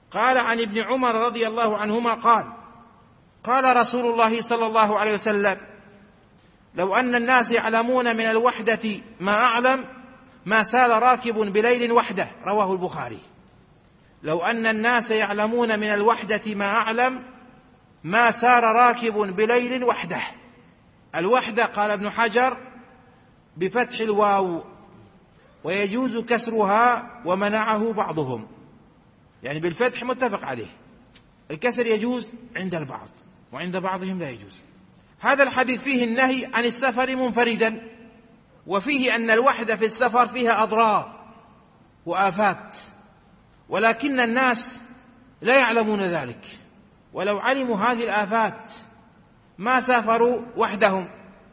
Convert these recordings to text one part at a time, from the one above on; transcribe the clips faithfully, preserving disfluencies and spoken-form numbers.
قال عن ابن عمر رضي الله عنهما قال قال رسول الله صلى الله عليه وسلم: لو أن الناس يعلمون من الوحدة ما أعلم ما سال راكب بليل وحده. رواه البخاري. لو أن الناس يعلمون من الوحدة ما أعلم ما سار راكب بليل وحده. الوحدة قال ابن حجر بفتح الواو، ويجوز كسرها ومنعه بعضهم، يعني بالفتح متفق عليه، الكسر يجوز عند البعض وعند بعضهم لا يجوز. هذا الحديث فيه النهي عن السفر منفردا، وفيه أن الوحدة في السفر فيها أضرار وآفات، ولكن الناس لا يعلمون ذلك، ولو علموا هذه الآفات ما سافروا وحدهم.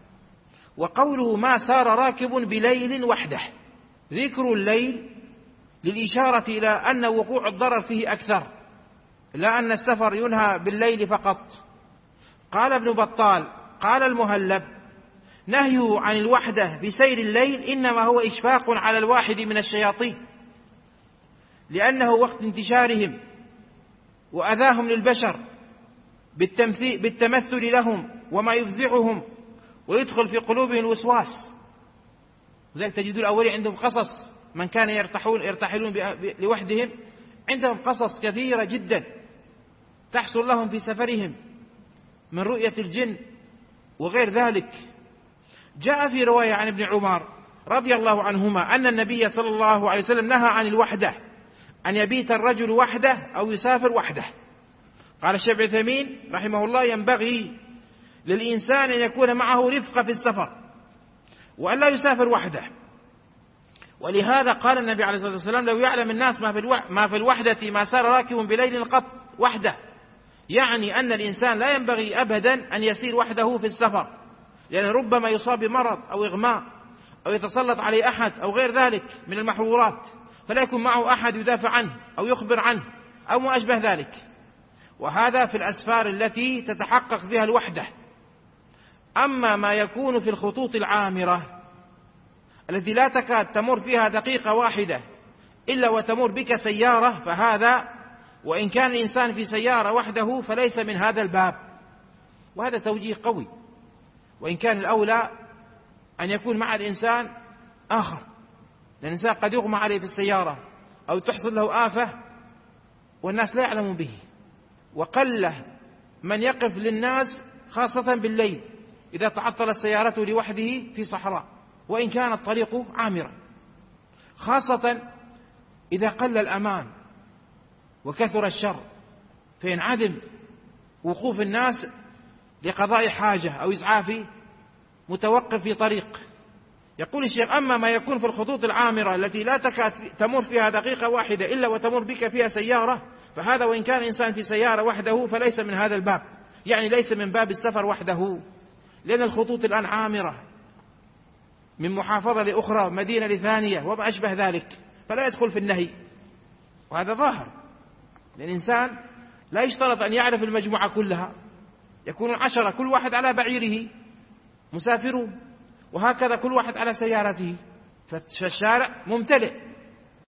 وقوله ما سار راكب بليل وحده، ذكر الليل للإشارة إلى أن وقوع الضرر فيه أكثر، لا أن السفر ينهى بالليل فقط. قال ابن بطال قال المهلب: نهيه عن الوحدة بسير الليل إنما هو إشفاق على الواحد من الشياطين، لأنه وقت انتشارهم وأذاهم للبشر بالتمثل لهم وما يفزعهم ويدخل في قلوبهم الوسواس. لذلك تجد الأولين عندهم قصص، من كان يرتحون يرتحلون لوحدهم عندهم قصص كثيرة جدا تحصل لهم في سفرهم من رؤية الجن وغير ذلك. جاء في رواية عن ابن عمر رضي الله عنهما أن النبي صلى الله عليه وسلم نهى عن الوحدة، أن يبيت الرجل وحده أو يسافر وحده. قال الشيخ ابن عثيمين رحمه الله: ينبغي للإنسان أن يكون معه رفقة في السفر وأن لا يسافر وحده. ولهذا قال النبي عليه الصلاة والسلام: لو يعلم الناس ما في الوحدة ما سار راكب بليل قط وحده، يعني أن الإنسان لا ينبغي أبدا أن يسير وحده في السفر، لأن ربما يصاب بمرض أو إغماء أو يتسلط عليه أحد أو غير ذلك من المحظورات، فلا يكون معه أحد يدافع عنه أو يخبر عنه أو ما أشبه ذلك. وهذا في الأسفار التي تتحقق بها الوحدة. أما ما يكون في الخطوط العامرة التي لا تكاد تمر فيها دقيقة واحدة إلا وتمر بك سيارة، فهذا وإن كان الإنسان في سيارة وحده فليس من هذا الباب، وهذا توجيه قوي. وإن كان الأولى أن يكون مع الإنسان آخر، لأن الإنسان قد يغمى عليه في السيارة أو تحصل له آفة والناس لا يعلمون به، وقله من يقف للناس خاصة بالليل إذا تعطلت سيارته لوحده في صحراء وإن كان الطريق عامرا، خاصة إذا قل الأمان وكثر الشر، فينعدم وقوف الناس لقضاء حاجة أو إسعاف متوقف في طريق. يقول الشيخ: أما ما يكون في الخطوط العامرة التي لا تكاد تمر فيها دقيقة واحدة إلا وتمر بك فيها سيارة، فهذا وإن كان الإنسان في سيارة وحده فليس من هذا الباب، يعني ليس من باب السفر وحده، لأن الخطوط الآن عامرة من محافظة لأخرى، مدينة لثانية وما أشبه ذلك، فلا يدخل في النهي. وهذا ظاهر، لأن الإنسان لا يشترط أن يعرف المجموعة كلها، يكون عشرة كل واحد على بعيره مسافرون، وهكذا كل واحد على سيارته، فالشارع ممتلئ